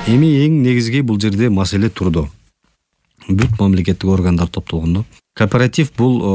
Эми эң негизги бул жерде маселе турду. Бүт мамлекеттик органдар топтолгондо. Кооператив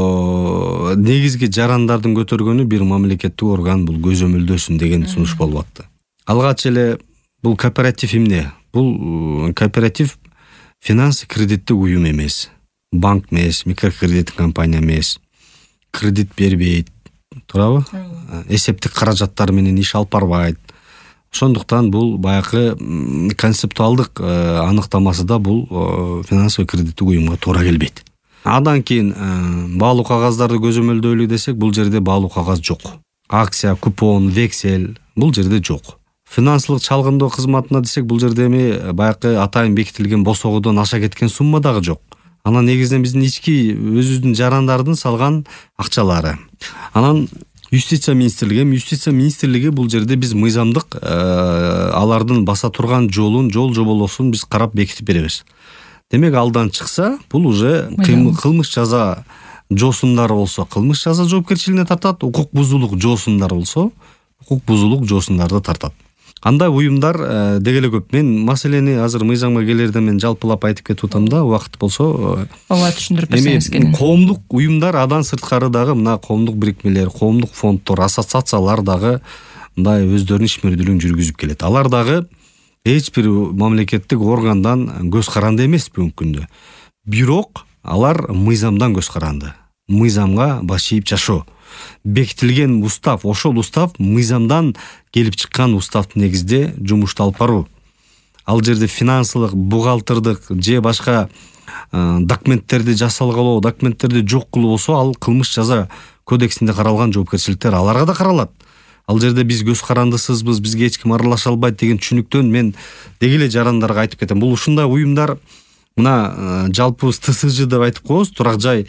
бул негизги жарандардын көтөргөнү бир мамлекеттик орган бул көзөмөлдөсүн деген сунуш болуп атты. Алгач эле бул кооператив эмне? Бул кооператив финанс кредиттик уюм эмес, банк эмес, микрокредиттик компания эмес, кредит бербейт, туурабы? Эсептик каражаттар менен иш алып барбайт. Ошондуктан бул баягы концептуалдык аныктамасы да бул финансовый кредиттик уюмга туура келбейт. Андан кийин баалуу кагаздарды көзөмөлдөйлү десек, бул жерде баалуу кагаз жок. Акция, купон, вексель бул жерде жок. Финансылык чалгындоо кызматына десек, бул жерде эми баягы атайын бекитилген босогодон аша кеткен сумма дагы жок. Анан негизинен биздин ички өзүбүздүн жарандардын салган акчалары. Анан Юстиция министрлиги бул жерде биз мыйзамдык алардын баса турган жол жоболосун биз карап бекитип беребиз. Демек алдан чыкса, бул уже кылмыш жаза жоосундары болсо, кылмыш жаза жоопкерчилигине тартат, укук бузуулук жоосундар болсо, укук бузуулук жоосундарды тартат. Андай уюмдар деге эле көп. Мен маселени азыр мыйзамга келерде мен жалпылап айтып кетип атам да, убакыт болсо. Ооба, түшүндүрүп берсеңиз керек. Коомдук уюмдар адан сырткары дагы мына коомдук бирикмелер, коомдук фонддор, ассоциациялар дагы мындай өздөрүнүн ишмердүүлүгүн жүргүзүп келет. Алар дагы эч бир мамлекеттик органдан көз каранды эмес бүгүнкү күндө. Бирок алар мыйзамдан көз каранды. Мыйзамга баш ийип жашоо. Бекитилген устав, ошол устав мыйзамдан келип чыккан уставдын негизде жумушту алып баруу. Ал жерде финансылык, бухгалтердик же башка документтерди жасалгалоо, документтерди жок кылуу болсо, ал кылмыш жаза кодексинде каралган жоопкерчиликтер аларга да каралат. Ал жерде биз көз карандысызбыз, бизге эч ким аралаша албайт деген түшүнүктөн мен деги эле жарандарга айтып кетем. Бул ушундай уюмдар мына жалпы ТСЖ деп айтып коебуз, турак жай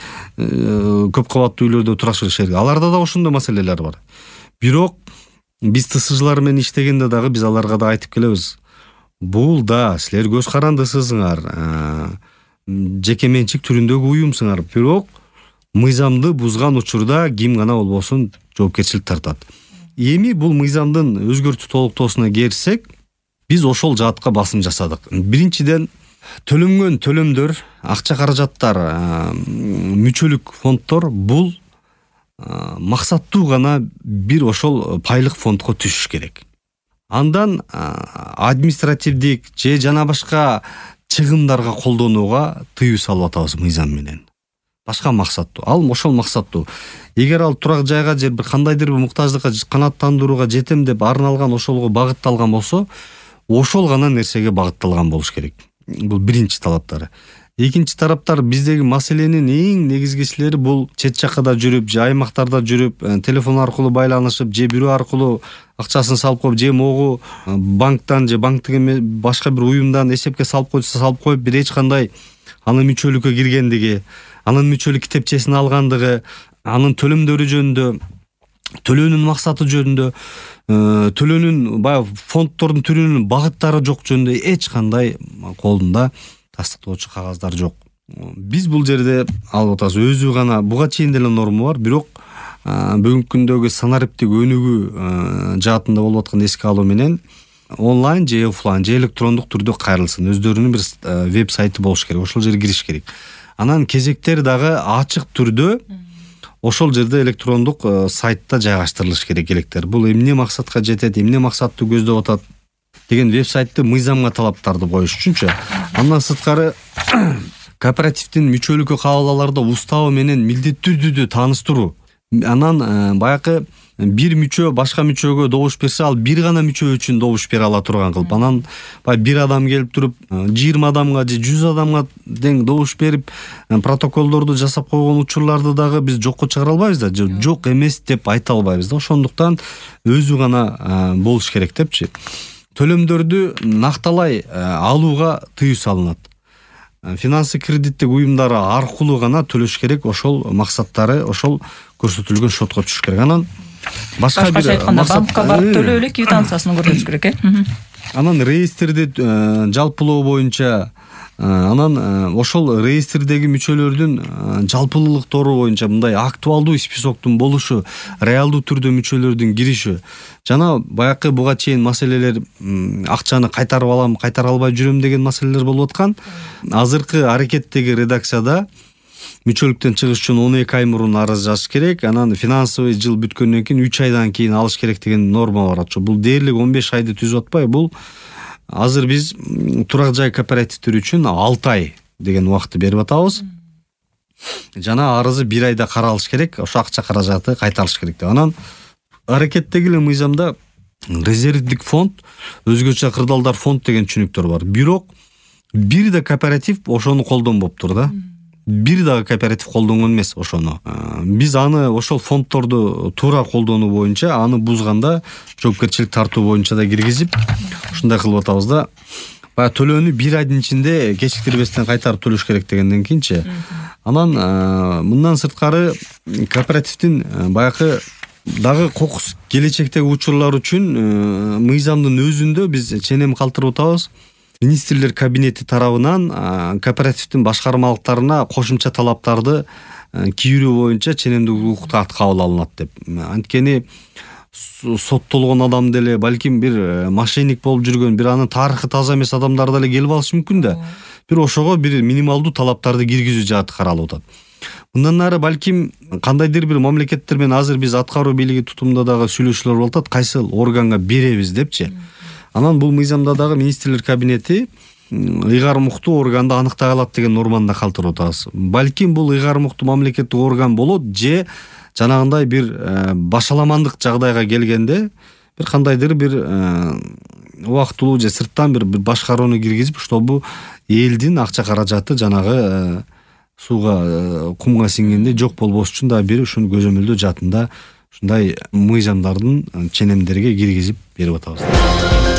көп кабаттуу үйлөрдө турак жай. Аларда да ошондой маселелер бар. Бирок биз ТСЖлар менен иштегенде дагы биз аларга да айтып келебиз. Бул да силер көз карандысызыңар, жеке менчик түрүндөгү уюмсуңар, бирок мыйзамды бузган учурда ким гана болбосун жоопкерчилик тартат. Эми бул мыйзамдын өзгөртүү толуктоосуна келсек, биз ошол жаатка басым жасадык. Биринчиден төлөнгөн төлөмдөр, акча каражаттар, мүчөлүк фонддор бул максаттуу гана бир ошол пайлык фондко түшүш керек. Андан административдик же жана башка чыгымдарга колдонууга тыюу салып атабыз мыйзам менен. Башка максаттуу. Ал ошол максаттуу. Эгер ал турак жайга же бир кандайдыр бир муктаждыкка канааттандырууга жетем деп арналган, ошолго багытталган болсо, ошол гана нерсеге багытталган болуш керек. Бул биринчи талаптары. Экинчи тараптар биздеги маселенин эң негизгисилери бул чет жаккада жүрүп, же аймактарда жүрүп, телефон аркылуу байланышып, же бирөө аркылуу акчасын салып коюп, же могу банктан же банктык башка бир уюмдан эсепке салып коюп, бир эч кандай анын мүчөлүккө киргендиги, анын мүчөлүк китепчесин алгандыгы, анын төлөмдөрү жөнүндө, төлөөнүн максаты жөнүндө, төлөөнүн баягы фонддордун түрүнүн багыттары жок жөнүндө эч кандай колунда тастыктоочу кагаздар жок. Биз бул жерде алып атабыз, өзү гана буга чейин деле норма бар, бирок бүгүнкү күндөгү санариптик өнүгүү жаатында болуп аткан эске алуу менен онлайн же офлайн же электрондук түрдө кайрылсын. Өздөрүнүн бир веб сайты болуш керек, ошол жерге кириш керек. Анан кезектер дагы ачык түрдө ошол жерде электрондук сайтта жайгаштырылыш керек электер. Бул эмне максатка жетет, эмне максатты көздөп атат деген веб-сайтты мыйзамга талаптарды коюш үчүнчү. Андан сырткары кооперативдин мүчөлүккө кабыл аларда уставы менен милдеттүү түрдө тааныштыруу. Анан баягы бир мүчө башка мүчөгө добуш берсе, ал бир гана мүчө үчүн добуш бере ала турган кылып. Анан бир адам келип туруп 20 адамга же 100 адамга тең добуш берип, протоколдорду жасап койгон учурларды дагы биз жокко чыгара албайбыз да, жок эмес деп айта албайбыз да. Ошондуктан өзү гана болуш керек депчи. Төлөмдөрдү накталай алууга тыюу салынат. Финансы кредиттик уюмдары аркылуу гана төлөш керек, ошол максаттары, ошол көрсөтүлгөн шотко түшүш керек. Анан башка бир банкка барып төлөө эле квитанциясын көрсөтүш керек, Анан реестрди жалпылоо боюнча Анан ошол реестрдеги мүчөлөрдүн жалпылуулуктары боюнча мындай актуалдуу списоктун болушу, реалдуу түрдө мүчөлөрдүн кириши жана баягы буга чейин маселелер акчаны кайтарып алам, кайтара албай жүрөм деген маселелер болуп аткан. Азыркы аракеттеги редакцияда мүчөлүктөн чыгыш үчүн 12 ай мурун арыз жазыш керек, анан финансовый жыл бүткөндөн кийин 3 айдан кийин алыш керек деген норма бар. Бул дээрлик 15 айды түзүп атпайбы? Бул азыр биз турак жай кооперативдер үчүн 6 ай деген убакытты берип атабыз. Жана арызы 1 айда каралыш керек, ошо акча каражаты кайтарылыш керек деп. Анан аракеттеги эле мыйзамда резервдик фонд, өзгөчө кырдаалдар фонд деген түшүнүктөр бар. Бирок бир да кооператив ошону колдонбоптур да. Бир дагы кооператив колдонгон эмес ошону. Биз аны ошол фонддорду туура колдонуу боюнча, аны бузганда жоопкерчилик тартуу боюнча да киргизип, ушундай кылып атабыз да. Баягы төлөөнү 1 айдын ичинде кечиктирбестен кайтарып төлөш керек дегенден кийинчи. Анан мындан сырткары кооперативдин баягы дагы кокус келечектеги учурлар үчүн мыйзамдын өзүндө биз ченем калтырып атабыз. Министрлер кабинети тарабынан кооперативдин башкармалыктарына кошумча талаптарды кийирүү боюнча ченемдик укуктуу акт кабыл алынат деп. Анткени соттолгон адам деле, балким бир мошенник болуп жүргөн, бир анын тарыхы таза эмес адамдар деле келип алышы мүмкүн да. Бир ошого бир минималдуу талаптарды киргизүү жааты каралып атат. Мындан нары балким кандайдыр бир мамлекеттер менен азыр биз аткаруу бийлиги тутумунда дагы сүйлөшүүлөр болуп атат, кайсыл органга беребиз депчи. Анан бул мыйзамда дагы министрлер кабинети ыйгарым уктуу органды аныктай алат деген норманы да калтырып атабыз. Балким бул ыйгарым уктуу мамлекеттик орган болот же жанагындай бир башаламандык жагдайга келгенде бир кандайдыр бир убактылуу же сырттан бир башкарууну киргизип, чтобы элдин акча каражаты жанагы сууга кумга сиңгенде жок болбош үчүн да бир ушуну көзөмөлдөө жаатында ушундай мыйзамдардын ченемдерге киргизип берип атабыз.